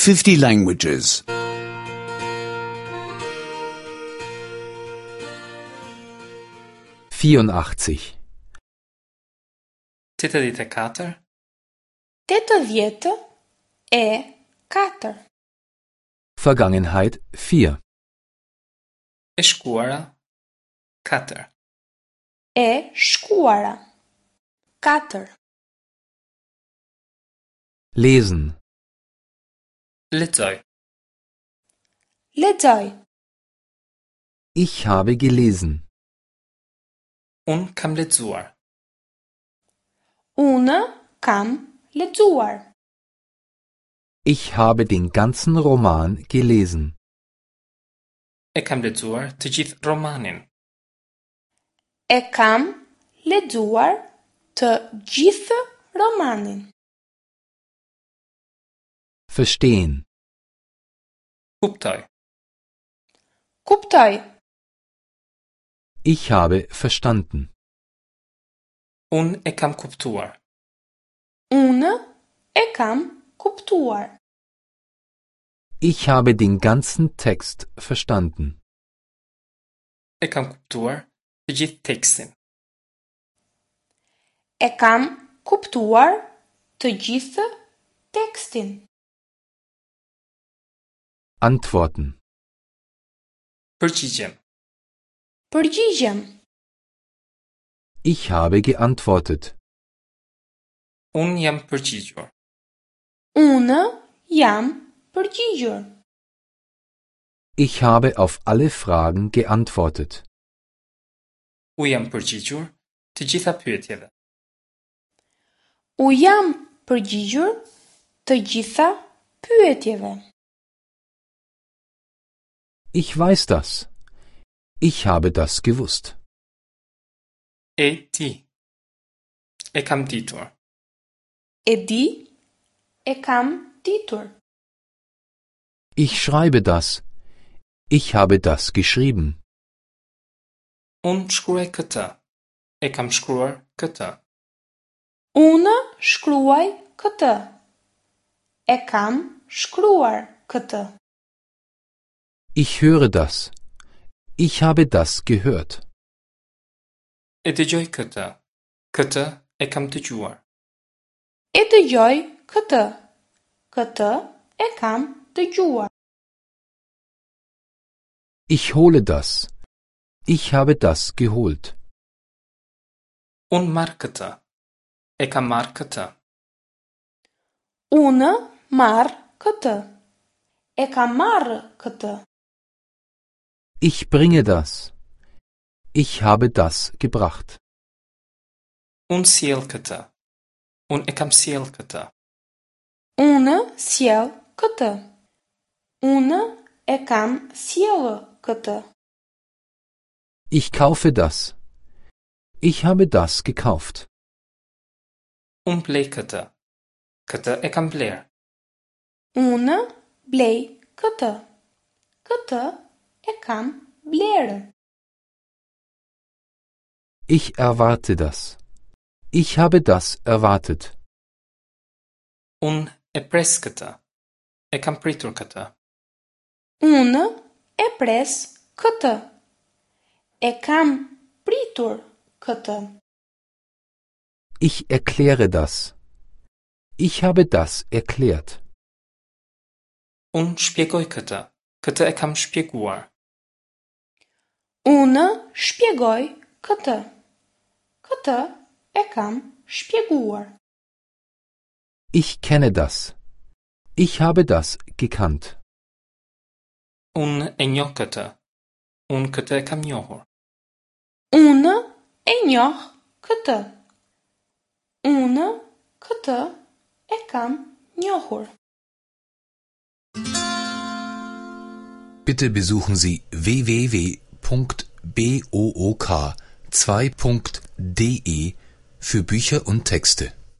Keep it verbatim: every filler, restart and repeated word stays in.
fifty languages. vierundachtzig. tetëdhjetë e katër, tetëdhjetë e katër. Vergangenheit vier. e shkuara katër, E shkuara katër. Lesen. lexoj, Lexoj. Ich habe gelesen. unë kam lexuar, Unë kam lexuar. Ich habe den ganzen Roman gelesen. e kam lexuar të gjithë romanin, E kam lexuar të gjithë romanin. Verstehen. kuptoj, Kuptoj. Ich habe verstanden. unë e kam kuptuar, Unë e kam kuptuar. Ich habe den ganzen Text verstanden. e kam kuptuar të gjithë tekstin, E kam kuptuar të gjithë tekstin. Antworten. përgjigjem, Përgjigjem. Ich habe geantwortet. unë jam përgjigjur, Unë jam përgjigjur. Ich habe auf alle Fragen geantwortet. u jam përgjigjur të gjitha pyetjeve, U jam përgjigjur të gjitha pyetjeve. Ich weiß das. Ich habe das gewusst. e di, e kam ditur, E di, e kam ditur. Ich schreibe das. Ich habe das geschrieben. unë shkruaj këtë, e kam shkruar këtë, Unë shkruaj këtë. E kam shkruar këtë. Ich höre das. Ich habe das gehört. e dëgjoj këtë, këtë e kam dëgjuar, E dëgjoj këtë. Këtë e kam dëgjuar. Ich hole das. Ich habe das geholt. unë marr këtë, e kam marr këtë, Unë marr këtë. E kam marrë këtë. Ich bringe das. Ich habe das gebracht. unë sjell këtë, unë e kam sjell këtë, Unë sjell këtë. Unë e kam sjellë këtë. Ich kaufe das. Ich habe das gekauft. unë blej këtë, këtë e kam bler, Unë blej këtë. Këtë e kam blerë. Ich erwarte das. Ich habe das erwartet. unë e pres këtë, e kam pritur këtë, Unë e pres këtë. E kam pritur këtë. Ich erkläre das. Ich habe das erklärt. unë shpjegoj këtë, këtë e kam shpjeguar, Unë shpjegoj këtë. Këtë e kam shpjeguar. Ich kenne das. Ich habe das gekannt. unë e njoh këtë, unë këtë e kam njohur, Unë e njoh këtë. Unë këtë e kam njohur. Bitte besuchen Sie w w w punkt book zwei punkt de für Bücher und Texte.